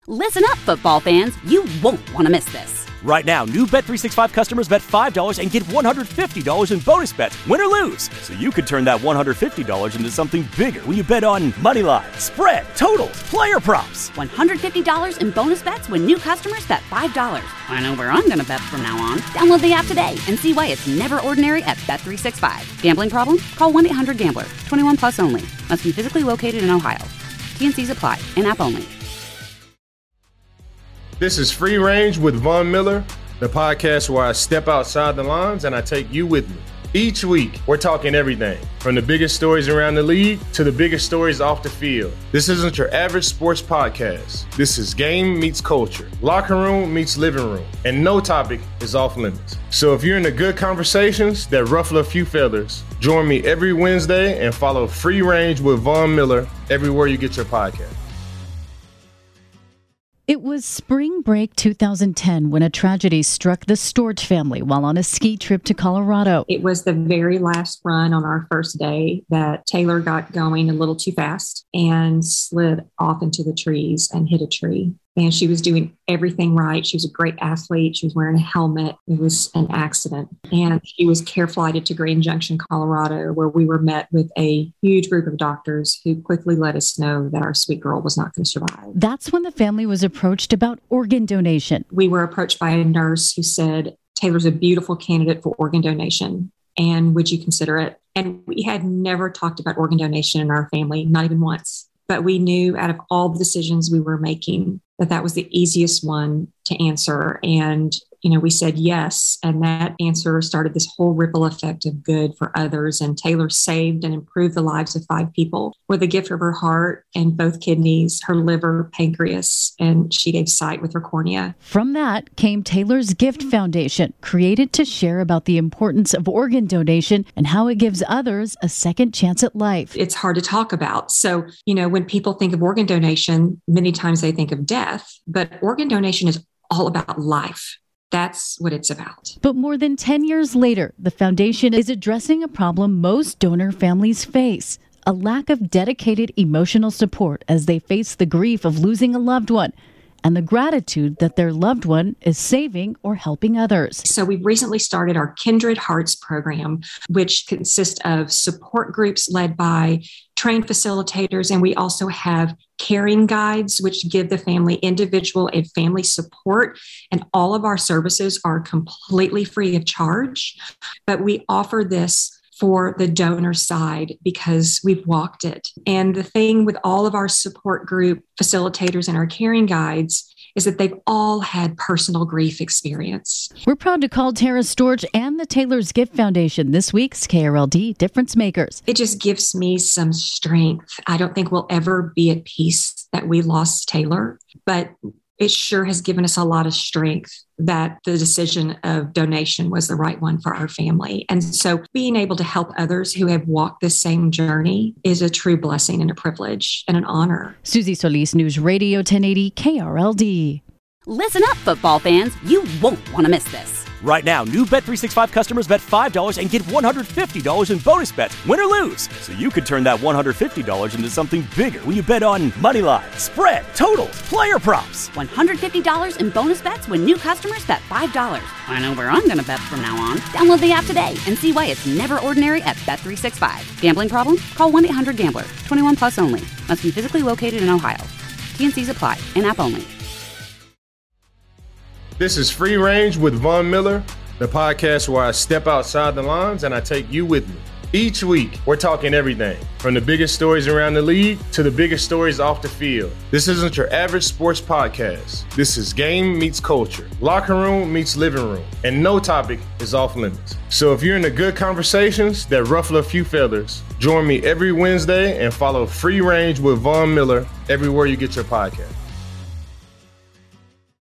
Listen up, football fans. You won't want to miss this. Right now, new Bet365 customers bet $5 and get $150 in bonus bets, win or lose. So you could turn that $150 into something bigger when you bet on money line, spread, totals, player props. $150 in bonus bets when new customers bet $5. I know where I'm going to bet from now on. Download the app today and see why it's never ordinary at Bet365. Gambling problem? Call 1-800-GAMBLER. 21 plus only. Must be physically located in Ohio. T&Cs apply. In-app only. This is Free Range with Von Miller, the podcast where I step outside the lines and I take you with me. Each week, we're talking everything, from the biggest stories around the league to the biggest stories off the field. This isn't your average sports podcast. This is game meets culture, locker room meets living room, and no topic is off limits. So if you're into good conversations that ruffle a few feathers, join me every Wednesday and follow Free Range with Von Miller everywhere you get your podcast. It was spring break 2010 when a tragedy struck the Storch family while on a ski trip to Colorado. It was the very last run on our first day that Taylor got going a little too fast and slid off into the trees and hit a tree. And she was doing everything right. She was a great athlete. She was wearing a helmet. It was an accident. And she was care flighted to Grand Junction, Colorado, where we were met with a huge group of doctors who quickly let us know that our sweet girl was not going to survive. That's when the family was approached about organ donation. We were approached by a nurse who said, Taylor's a beautiful candidate for organ donation. And would you consider it? And we had never talked about organ donation in our family, not even once. But we knew out of all the decisions we were making that was the easiest one to answer. And, we said yes. And that answer started this whole ripple effect of good for others. And Taylor saved and improved the lives of 5 people with the gift of her heart and both kidneys, her liver, pancreas, and she gave sight with her cornea. From that came Taylor's Gift Foundation, created to share about the importance of organ donation and how it gives others a second chance at life. It's hard to talk about. So, when people think of organ donation, many times they think of death, but organ donation is all about life. That's what it's about. But more than 10 years later, the foundation is addressing a problem most donor families face: a lack of dedicated emotional support as they face the grief of losing a loved one and the gratitude that their loved one is saving or helping others. So we've recently started our Kindred Hearts program, which consists of support groups led by trained facilitators. And we also have caring guides, which give the family individual and family support. And all of our services are completely free of charge. But we offer this for the donor side because we've walked it. And the thing with all of our support group facilitators and our caring guides is that they've all had personal grief experience. We're proud to call Tara Storch and the Taylor's Gift Foundation this week's KRLD Difference Makers. It just gives me some strength. I don't think we'll ever be at peace that we lost Taylor, but it sure has given us a lot of strength that the decision of donation was the right one for our family. And so being able to help others who have walked this same journey is a true blessing and a privilege and an honor. Susie Solis, News Radio 1080 KRLD. Listen up, football fans. You won't want to miss this. Right now, new Bet365 customers bet $5 and get $150 in bonus bets, win or lose. So you could turn that $150 into something bigger when you bet on money line, spread, totals, player props. $150 in bonus bets when new customers bet $5. I know where I'm going to bet from now on. Download the app today and see why it's never ordinary at Bet365. Gambling problem? Call 1-800-GAMBLER. 21 plus only. Must be physically located in Ohio. T&Cs apply. In-app only. This is Free Range with Von Miller, the podcast where I step outside the lines and I take you with me. Each week, we're talking everything, from the biggest stories around the league to the biggest stories off the field. This isn't your average sports podcast. This is game meets culture, locker room meets living room, and no topic is off limits. So if you're into good conversations that ruffle a few feathers, join me every Wednesday and follow Free Range with Von Miller everywhere you get your podcast.